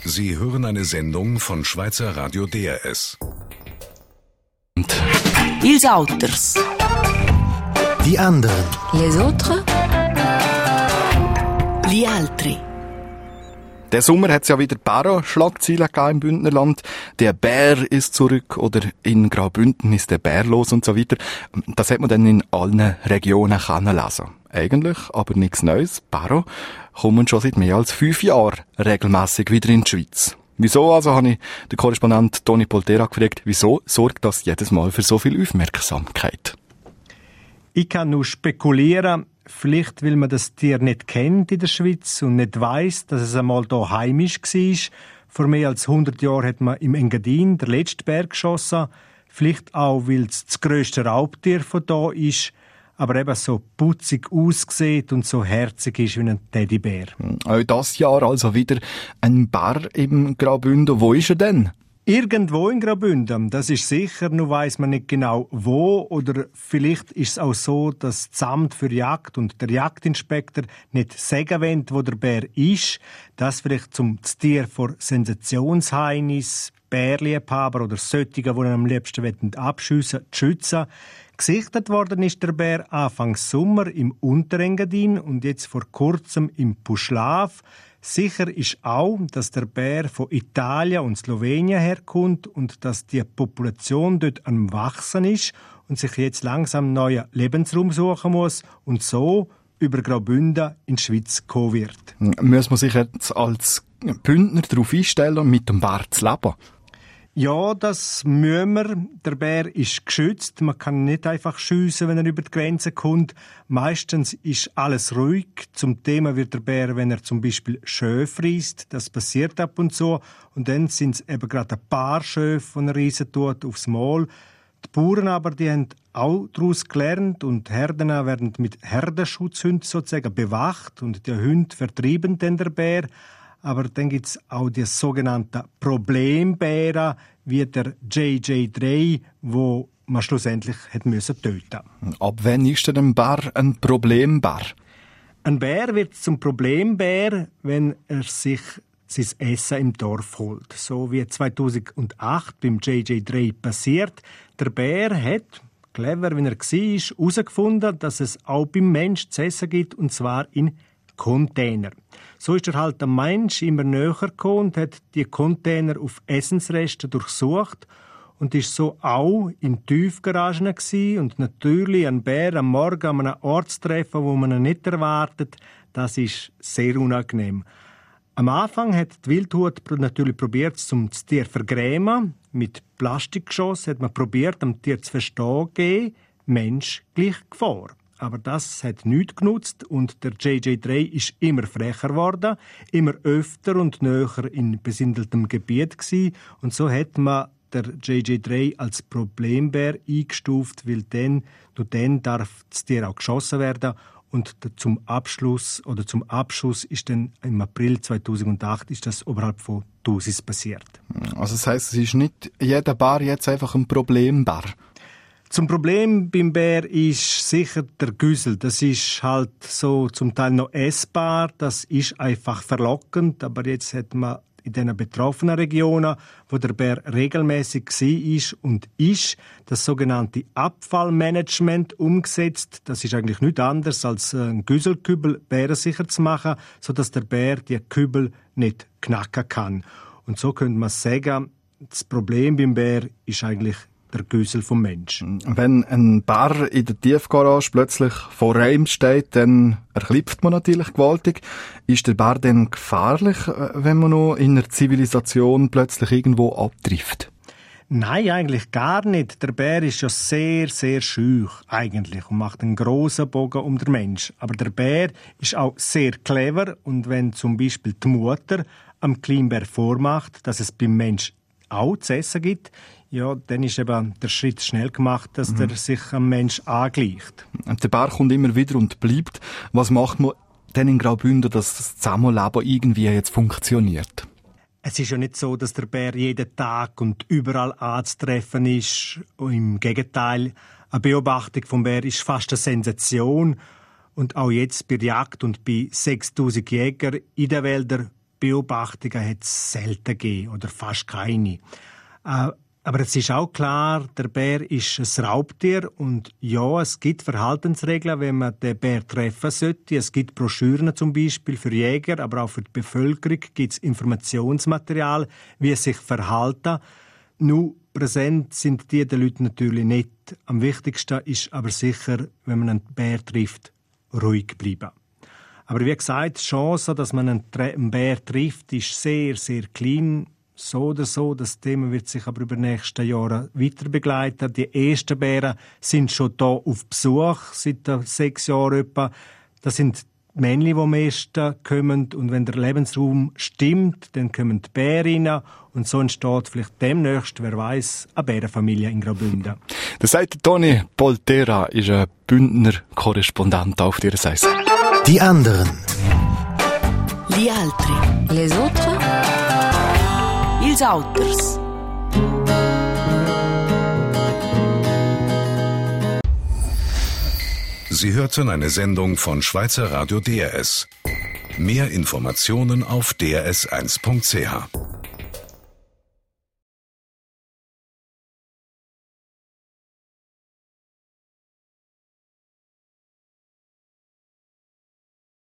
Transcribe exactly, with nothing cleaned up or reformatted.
Sie hören eine Sendung von Schweizer Radio D R S. Ils Auters. Die anderen. Les autres. Gli altri. Der Sommer hat es ja wieder Bären-Schlagzeilen gegeben im Bündnerland. Der Bär ist zurück oder in Graubünden ist der Bär los und so weiter. Das hat man dann in allen Regionen lesen. Eigentlich aber nichts Neues. Bären kommen schon seit mehr als fünf Jahren regelmässig wieder in die Schweiz. Wieso also, habe ich den Korrespondent Toni Poltera gefragt, wieso sorgt das jedes Mal für so viel Aufmerksamkeit? Ich kann nur spekulieren, vielleicht weil man das Tier nicht kennt in der Schweiz und nicht weiss, dass es einmal hier heimisch war. Vor mehr als hundert Jahren hat man im Engadin den letzten Bär geschossen. Vielleicht auch, weil es das grösste Raubtier von hier ist, aber eben so putzig aussieht und so herzig ist wie ein Teddybär. Auch dieses Jahr also wieder ein Bär im Graubünden. Wo ist er denn? Irgendwo in Graubünden, das ist sicher, nur weiss man nicht genau wo, oder vielleicht ist es auch so, dass das Amt für Jagd und der Jagdinspektor nicht sagen wollen, wo der Bär ist. Das vielleicht zum Tier vor Sensationsheinis, Bärliebhaber oder solche, die ihn am liebsten abschiessen wollen, zu schützen. Gesichtet worden ist der Bär Anfang Sommer im Unterengadin und jetzt vor kurzem im Puschlav. Sicher ist auch, dass der Bär von Italien und Slowenien herkommt und dass die Population dort am Wachsen ist und sich jetzt langsam einen neuen Lebensraum suchen muss und so über Graubünden in die Schweiz kommen wird. Muss man sich jetzt als Bündner darauf einstellen, mit dem Bär zu leben? Ja, das müssen wir. Der Bär ist geschützt. Man kann nicht einfach schiessen, wenn er über die Grenze kommt. Meistens ist alles ruhig. Zum Thema wird der Bär, wenn er zum Beispiel Schöfe reisst. Das passiert ab und zu. Und dann sind es eben gerade ein paar Schöfe, die er reisen tut, aufs Maul. Die Bauern aber, die haben auch daraus gelernt und Herden werden mit Herdenschutzhunden sozusagen bewacht und die Hunde vertreiben dann der Bär. Aber dann gibt es auch die sogenannten Problembären, wie der J J drei, wo man schlussendlich hat müssen töten. Ab wann ist denn ein Bär ein Problembär? Ein Bär wird zum Problembär, wenn er sich sein Essen im Dorf holt. So wie zweitausendacht beim J J drei passiert. Der Bär hat, clever wie er war, herausgefunden, dass es auch beim Mensch zu essen gibt, und zwar in Container. So ist er halt am Mensch immer näher gekommen und hat die Container auf Essensreste durchsucht und ist so auch in Tiefgaragen gsi und natürlich ein Bär am Morgen an einem Ort zu treffen, wo man ihn nicht erwartet, das ist sehr unangenehm. Am Anfang hat die Wildhut natürlich probiert, zum das Tier zu vergrämen. Mit Plastikgeschoss hat man probiert, dem Tier zu verstehen geben, Mensch gleich Gefahr. Aber das hat nichts genutzt und der J J drei ist immer frecher geworden, immer öfter und näher in besindeltem Gebiet gsi. Und so hat man der J J drei als Problembär eingestuft, weil dann, nur dann darf das Tier auch geschossen werden. Und zum Abschluss oder zum Abschuss ist dann im April zweitausendacht ist das oberhalb von Thusis passiert. Also das heisst, es ist nicht jeder Bär jetzt einfach ein Problembär? Zum Problem beim Bär ist sicher der Güssel. Das ist halt so zum Teil noch essbar, das ist einfach verlockend, aber jetzt hat man in den betroffenen Regionen, wo der Bär regelmäßig war und ist, das sogenannte Abfallmanagement umgesetzt. Das ist eigentlich nichts anderes als ein Güsselkübel bärensicher zu machen, sodass der Bär die Kübel nicht knacken kann. Und so könnte man sagen, das Problem beim Bär ist eigentlich der Güssel vom Menschen. Wenn ein Bär in der Tiefgarage plötzlich vor einem steht, dann erklipft man natürlich gewaltig. Ist der Bär denn gefährlich, wenn man noch in einer Zivilisation plötzlich irgendwo abtrifft? Nein, eigentlich gar nicht. Der Bär ist ja sehr, sehr schüch eigentlich und macht einen grossen Bogen um den Mensch. Aber der Bär ist auch sehr clever und wenn zum Beispiel die Mutter am Kleinbär vormacht, dass es beim Mensch auch zu essen gibt, ja, dann ist eben der Schritt schnell gemacht, dass mhm. der sich am Mensch angleicht. Der Bär kommt immer wieder und bleibt. Was macht man denn in Graubünden, dass das Zusammenleben irgendwie jetzt funktioniert? Es ist ja nicht so, dass der Bär jeden Tag und überall anzutreffen ist. Im Gegenteil, eine Beobachtung vom Bär ist fast eine Sensation. Und auch jetzt bei der Jagd und bei sechstausend Jägern in den Wäldern Beobachtungen hat es selten gegeben oder fast keine. Äh, aber es ist auch klar, der Bär ist ein Raubtier und ja, es gibt Verhaltensregeln, wenn man den Bär treffen sollte. Es gibt Broschüren zum Beispiel für Jäger, aber auch für die Bevölkerung gibt es Informationsmaterial, wie es sich verhalten. Nur präsent sind die den Leuten natürlich nicht. Am wichtigsten ist aber sicher, wenn man einen Bär trifft, ruhig bleiben. Aber wie gesagt, die Chance, dass man einen Bär trifft, ist sehr, sehr klein. So oder so, das Thema wird sich aber über die nächsten Jahre weiter begleiten. Die ersten Bären sind schon hier auf Besuch, seit sechs Jahren etwa. Das sind die Männchen, die am meisten kommen. Und wenn der Lebensraum stimmt, dann kommen die Bären rein. Und so entsteht vielleicht demnächst, wer weiß, eine Bärenfamilie in Graubünden. Das sagt Toni Poltera, ist ein Bündner Korrespondent auf dieser Seite. Die anderen. Gli altri. Les autres. Ils auters. Sie hörten eine Sendung von Schweizer Radio D R S. Mehr Informationen auf d r s eins punkt c h.